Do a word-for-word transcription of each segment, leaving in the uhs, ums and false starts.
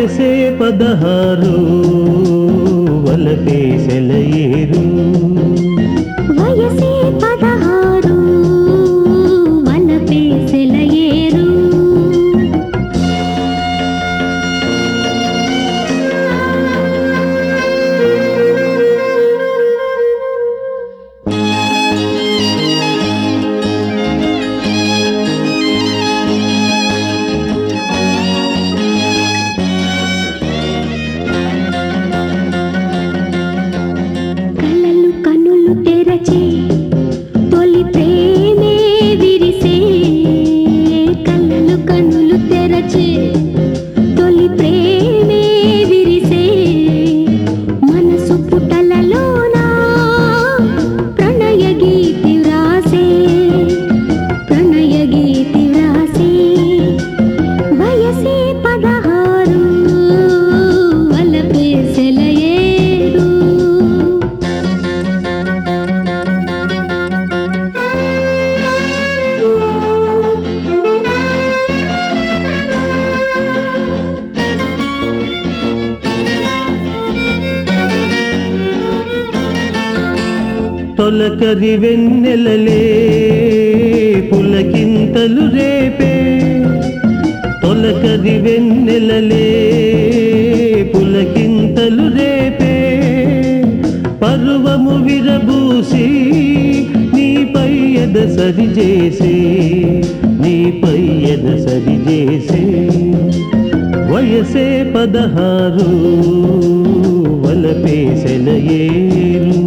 వయసే పదహారు వలపే సెలయేరు వయసే పదహారు వలపే సెలయేరు తెరచి తొలి ప్రేమే విరిసే కళ్ళలు కన్నులు తెరచి తొలి ప్రేమే విరిసే మనసు పుటలలోన ప్రణయ గీతి వ్రాసే ప్రణయ గీతి వ్రాసే వయసే పదహారు వలపే సెలయేరు తొలకరి వెన్నెలలే పులకింతలు రేపే తొలకరి వెన్నెలలే పులకింతలు రేపే పర్వము విరబూసి నీపై ఎద సరిచేసే నీపై ఎద సరిచేసే వయసే పదహారు వలపే సెలయేరు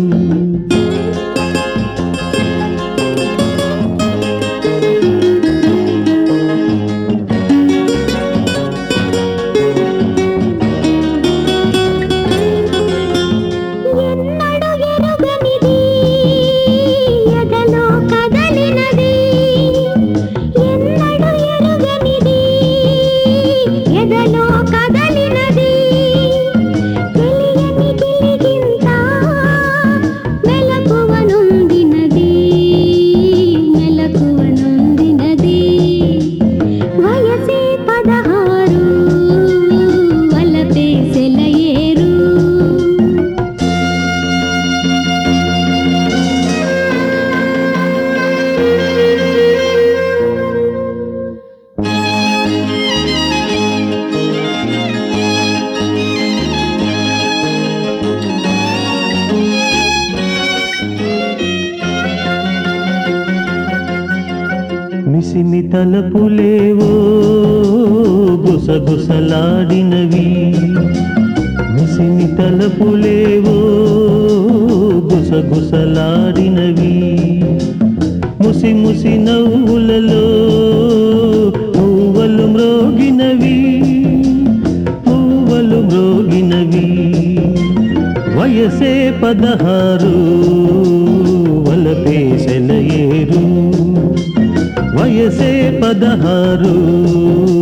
మిసిమి తలపులేవో గుసగుసలాడినవి మిసిమి తలపులేవో గుసగుసలాడినవి ముసి ముసి నవ్వులలో పువ్వులు మ్రోగినవి పువ్వులు మ్రోగినవి వయసే పదహారు వలపే సెలయేరు వయసే పదహారు